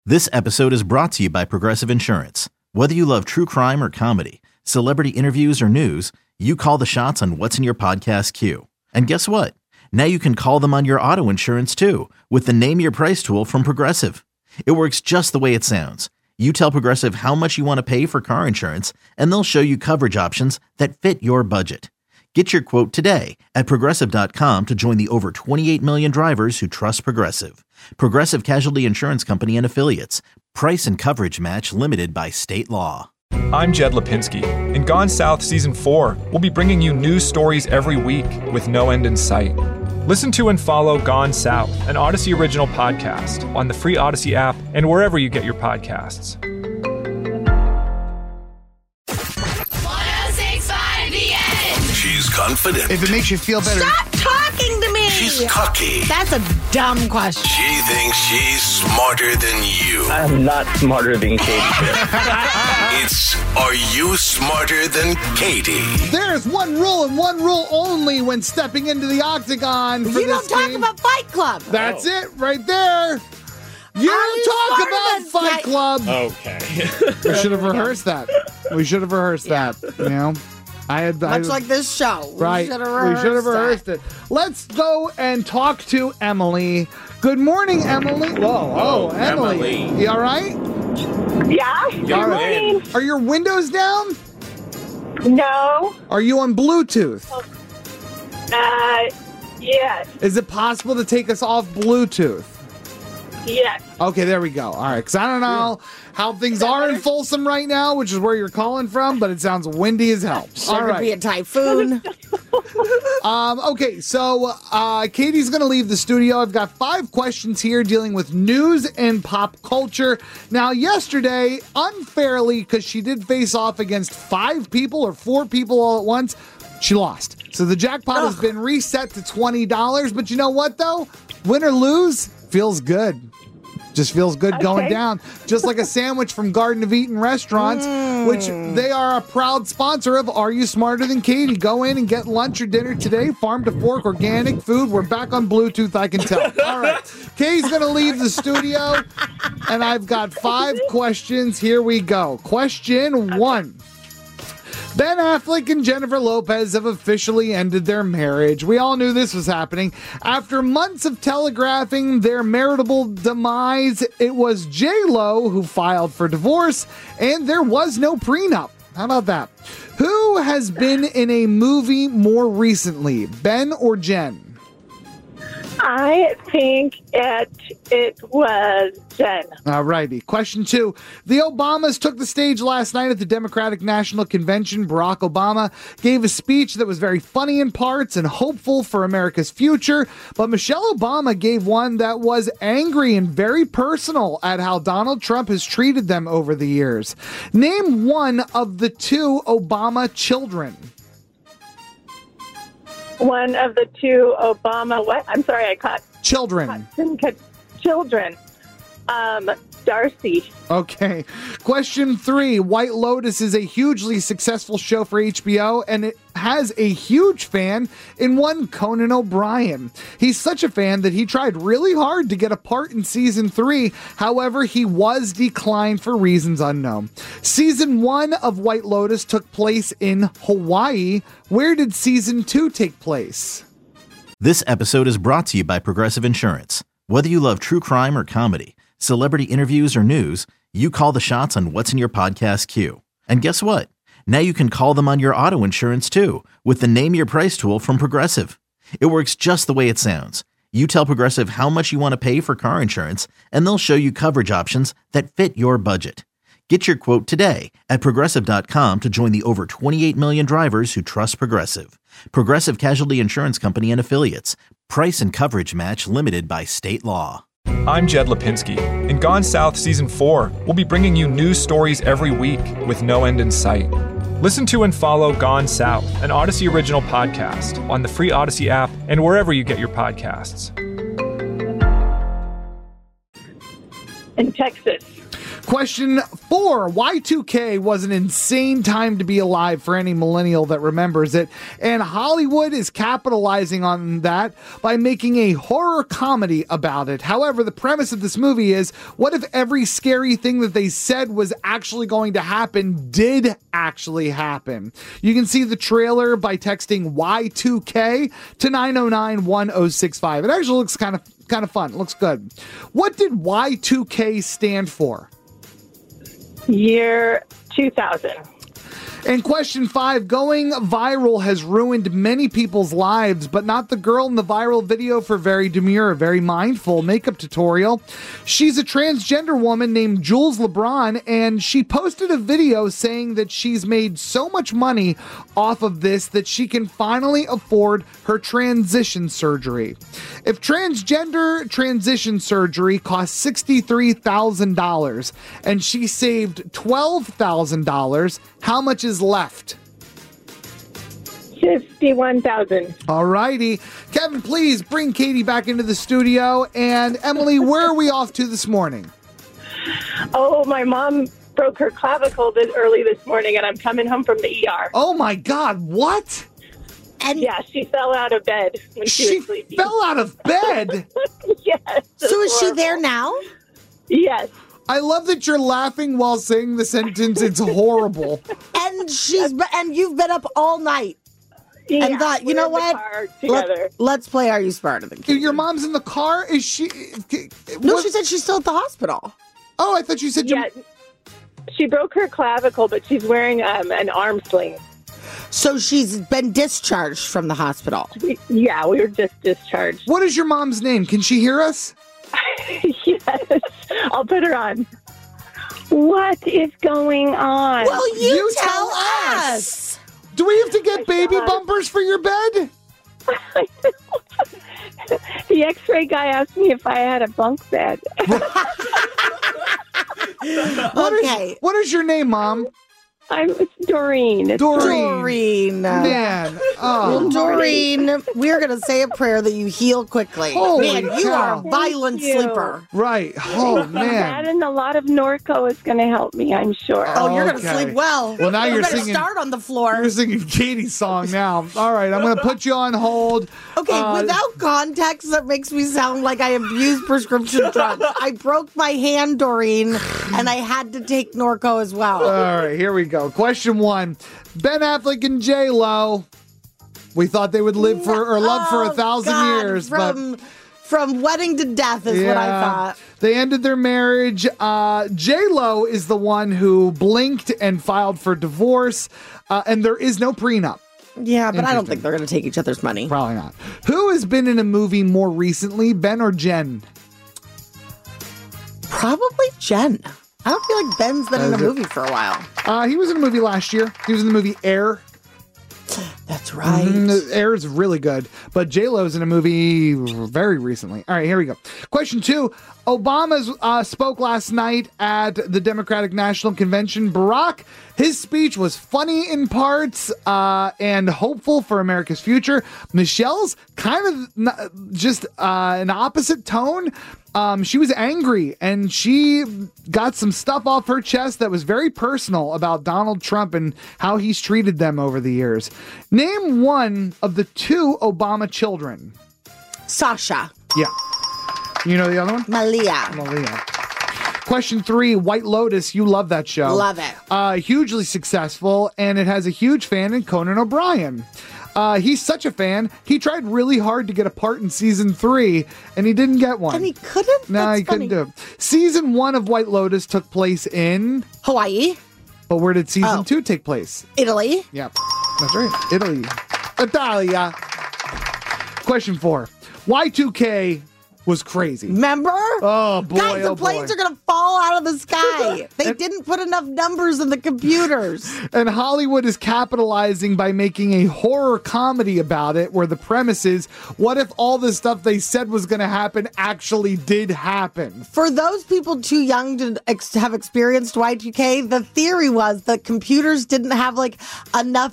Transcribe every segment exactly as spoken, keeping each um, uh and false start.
This episode is brought to you by Progressive Insurance. Whether you love true crime or comedy, celebrity interviews or news, you call the shots on what's in your podcast queue. And guess what? Now you can call them on your auto insurance too with the Name Your Price tool from Progressive. It works just the way it sounds. You tell Progressive how much you want to pay for car insurance, and they'll show you coverage options that fit your budget. Get your quote today at Progressive dot com to join the over twenty-eight million drivers who trust Progressive. Progressive Casualty Insurance Company and Affiliates. Price and coverage match limited by state law. I'm Jed Lipinski. In Gone South Season four, we'll be bringing you news stories every week with no end in sight. Listen to and follow Gone South, an Odyssey original podcast, on the free Odyssey app and wherever you get your podcasts. She's confident. If it makes you feel better. Stop talking to me! She's cocky. That's a dumb question. She thinks she's smarter than you. I'm not smarter than Katie. It's Are You Smarter Than Katie? There's one rule and one rule only when stepping into the octagon for You this don't talk game. about Fight Club. That's it right there. You don't you talk smarter about than Fight Ka- Club. Okay. We should have rehearsed that. We should have rehearsed Yeah. that. You know? I had I, Much like this show. Right. We should have We should have rehearsed rehearsed it. Let's go and talk to Emily. Good morning, Emily. Whoa, oh, Emily. Emily. You all right? Yeah. Good All morning. Are your windows down? No. Are you on Bluetooth? Uh, yes. Is it possible to take us off Bluetooth? Yes. Okay, there we go. All right, because I don't know how things are in Folsom right now, which is where you're calling from, but it sounds windy as hell. There All could be a right. typhoon. Um, okay, so uh, Katie's going to leave the studio. I've got five questions here dealing with news and pop culture. Now, yesterday, unfairly, because she did face off against five people or four people all at once, she lost. So the jackpot has been reset to twenty dollars. But you know what, though? Win or lose, feels good. Just feels good going Okay. down. Just like a sandwich from Garden of Eatin' Restaurants, which they are a proud sponsor of Are You Smarter Than Katie? Go in and get lunch or dinner today. Farm to fork, organic food. We're back on Bluetooth, I can tell. All right. Katie's going to leave the studio, and I've got five questions. Here we go. Question one. Ben Affleck and Jennifer Lopez have officially ended their marriage. We all knew this was happening. After months of telegraphing their maritable demise, it was J-Lo who filed for divorce, and there was no prenup. How about that? Who has been in a movie more recently, Ben or Jen? I think it it was Jen. All righty. Question two. The Obamas took the stage last night at the Democratic National Convention. Barack Obama gave a speech that was very funny in parts and hopeful for America's future. But Michelle Obama gave one that was angry and very personal at how Donald Trump has treated them over the years. Name one of the two Obama children. One of the two Obama. What? I'm sorry, I caught. Children. Didn't catch children. Um, Darcy. Okay. Question three. White Lotus is a hugely successful show for H B O, and it has a huge fan in one Conan O'Brien. He's such a fan that he tried really hard to get a part in season three. However, he was declined for reasons unknown. Season one of White Lotus took place in Hawaii. Where did season two take place? This episode is brought to you by Progressive Insurance. Whether you love true crime or comedy, celebrity interviews or news, you call the shots on what's in your podcast queue. And guess what? Now you can call them on your auto insurance too with the Name Your Price tool from Progressive. It works just the way it sounds. You tell Progressive how much you want to pay for car insurance, and they'll show you coverage options that fit your budget. Get your quote today at Progressive dot com to join the over twenty-eight million drivers who trust Progressive. Progressive Casualty Insurance Company and Affiliates. Price and coverage match limited by state law. I'm Jed Lipinski. In Gone South Season four, we'll be bringing you news stories every week with no end in sight. Listen to and follow Gone South, an Odyssey original podcast, on the free Odyssey app and wherever you get your podcasts. In Texas. Question four. Y two K was an insane time to be alive for any millennial that remembers it, and Hollywood is capitalizing on that by making a horror comedy about it. However, the premise of this movie is, what if every scary thing that they said was actually going to happen did actually happen? You can see the trailer by texting Y two K to nine oh nine one oh six five. It actually looks kind of kind of fun. It looks good. What did Y two K stand for? Year two thousand. And question five, going viral has ruined many people's lives, but not the girl in the viral video for very demure, very mindful makeup tutorial. She's a transgender woman named Jules LeBron, and she posted a video saying that she's made so much money off of this that she can finally afford her transition surgery. If transgender transition surgery cost sixty-three thousand dollars and she saved twelve thousand dollars, how much is left? fifty-one thousand. All righty. Kevin, please bring Katie back into the studio. And Emily, where are we off to this morning? Oh, my mom broke her clavicle this early this morning, and I'm coming home from the E R. Oh, my God. What? And Yeah, she fell out of bed when she, She was sleeping. fell out of bed. Yes. so is she horrible. there now? Yes. I love that you're laughing while saying the sentence, it's horrible. And she's be- and you've been up all night Yeah, and thought, you we're know in the what? car together. Let, let's play Are You Smarter Than Katie? Your mom's in the car? Is she? No, what- she said she's still at the hospital. Oh, I thought you said your... Yeah, she broke her clavicle, but she's wearing um, an arm sling. So she's been discharged from the hospital. We, yeah, we were just discharged. What is your mom's name? Can she hear us? Yes, I'll put her on. What is going on? Well, you, You tell, tell us. us. Do we have to get baby God. bumpers for your bed? The x-ray guy asked me if I had a bunk bed. What is- Okay. what is your name, Mom? I'm it's Doreen. It's Doreen. Doreen. Man. Well, Oh. Doreen, we're going to say a prayer that you heal quickly. Holy Man, you are cow. a violent Thank you. sleeper. Right. Oh, That man. and a lot of Norco is going to help me, I'm sure. Oh, you're going to Okay. sleep well. Well, now you you're better singing- start on the floor. You're singing Katie's song now. All right, I'm going to put you on hold. Okay, Uh, without context, that makes me sound like I abused prescription drugs. I broke my hand, Doreen, and I had to take Norco as well. All right, here we go. Question one. Ben Affleck and J Lo. We thought they would live for or love for a Oh, thousand God, years, but from from wedding to death is what I thought. they ended their marriage. Uh, J Lo is the one who blinked and filed for divorce, uh, and there is no prenup. Yeah, but I don't Interesting. think they're going to take each other's money. Probably not. Who has been in a movie more recently, Ben or Jen? Probably Jen. I don't feel like Ben's been in a Is it- movie for a while. Uh, he was in a movie last year. He was in the movie Air. That's right. Mm, Air is really good, but J Lo's in a movie very recently. All right, here we go. Question two: Obama uh, spoke last night at the Democratic National Convention. Barack, his speech was funny in parts uh, and hopeful for America's future. Michelle's kind of n- just uh, an opposite tone. Um, she was angry and she got some stuff off her chest that was very personal about Donald Trump and how he's treated them over the years. Name one of the two Obama children. Sasha. Yeah. You know the other one? Malia. Malia. Question three, White Lotus. You love that show. Love it. Uh, hugely successful, and it has a huge fan in Conan O'Brien. Uh, he's such a fan, he tried really hard to get a part in season three, and he didn't get one. And he couldn't? No, That's he couldn't funny. do it. Season one of White Lotus took place in, Hawaii. but where did season Oh. two take place? Italy. Yep, that's right. Italy. Italia. Question four. Y two K was crazy. Remember? Oh, boy, Guys, the oh, planes boy. are going to fall out of the sky. They didn't put enough numbers in the computers. And Hollywood is capitalizing by making a horror comedy about it, where the premise is, what if all the stuff they said was going to happen actually did happen? For those people too young to ex- have experienced Y two K, the theory was that computers didn't have like enough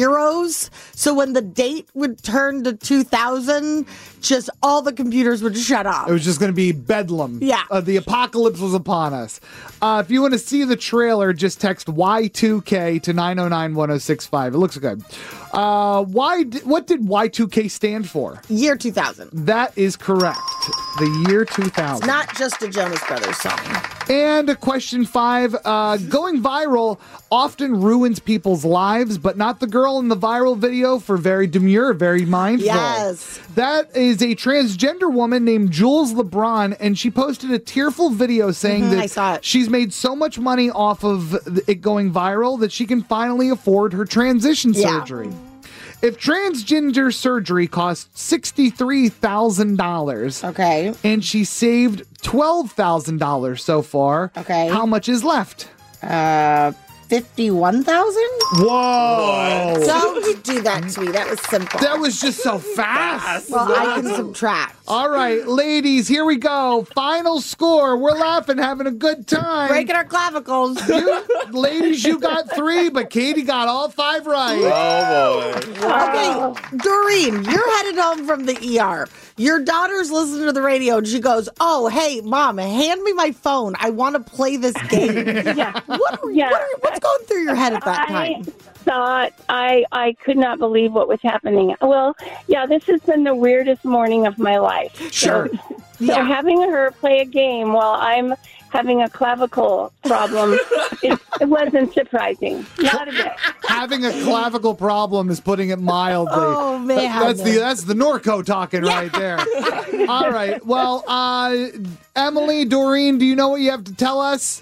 zeros. So when the date would turn to two thousand, just all the computers would shut shut up. It was just going to be bedlam. Yeah. Uh, the apocalypse was upon us. Uh, if you want to see the trailer, just text Y two K to nine oh nine one oh six five. It looks good. Uh, why? D- what did Y two K stand for? Year two thousand. That is correct. The year two thousand. It's not just a Jonas Brothers song. And question five, uh, going viral often ruins people's lives, but not the girl in the viral video for very demure, very mindful. Yes. That is a transgender woman named Jules LeBron, and she posted a tearful video saying Mhm, that I saw it. she's made so much money off of it going viral that she can finally afford her transition Yeah. surgery. If transgender surgery cost sixty-three thousand dollars, Okay. and she saved twelve thousand dollars so far, Okay. how much is left? Uh, fifty-one thousand? Whoa! Don't do that to me. That was simple. That was just so fast. Well, I can subtract. All right, ladies, here we go. Final score. We're laughing, having a good time. Breaking our clavicles. You, ladies, you got three, but Katie got all five right. Oh, boy. Okay, Doreen, you're headed home from the E R. Your daughter's listening to the radio and she goes, "Oh, hey, Mom, hand me my phone. I want to play this game." Yeah. What, are- Yeah. what are- what's going through your head at that I time? thought I I could not believe what was happening. Well, yeah, this has been the weirdest morning of my life. Sure. So, so having her play a game while I'm having a clavicle problem, it, it wasn't surprising. Not a bit. Having a clavicle problem is putting it mildly. Oh, man. That's the that's the Norco talking right there. All right. Well, uh, Emily, Doreen, do you know what you have to tell us?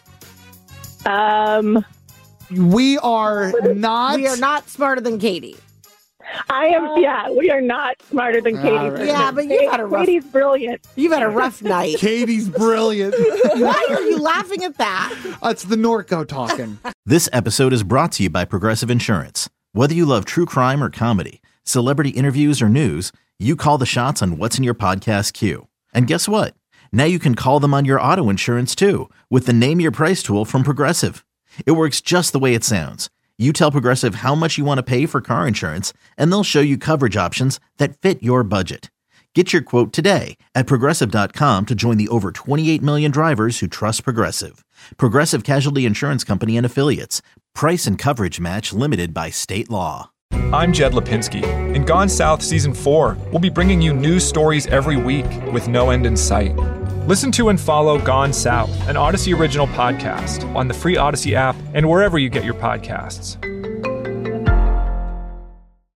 Um, We are not. We are not smarter than Katie. I am. Yeah, we are not smarter than Katie. All right. Yeah, but you've had a rough, Katie's brilliant. you've had a rough night. Katie's brilliant. Why are you laughing at that? That's the Norco talking. This episode is brought to you by Progressive Insurance. Whether you love true crime or comedy, celebrity interviews or news, you call the shots on what's in your podcast queue. And guess what? Now you can call them on your auto insurance too with the Name Your Price tool from Progressive. It works just the way it sounds. You tell Progressive how much you want to pay for car insurance, and they'll show you coverage options that fit your budget. Get your quote today at Progressive dot com to join the over twenty-eight million drivers who trust Progressive. Progressive Casualty Insurance Company and Affiliates. Price and coverage match limited by state law. I'm Jed Lipinski. In Gone South Season four, we'll be bringing you news stories every week with no end in sight. Listen to and follow Gone South, an Odyssey original podcast, on the free Odyssey app and wherever you get your podcasts.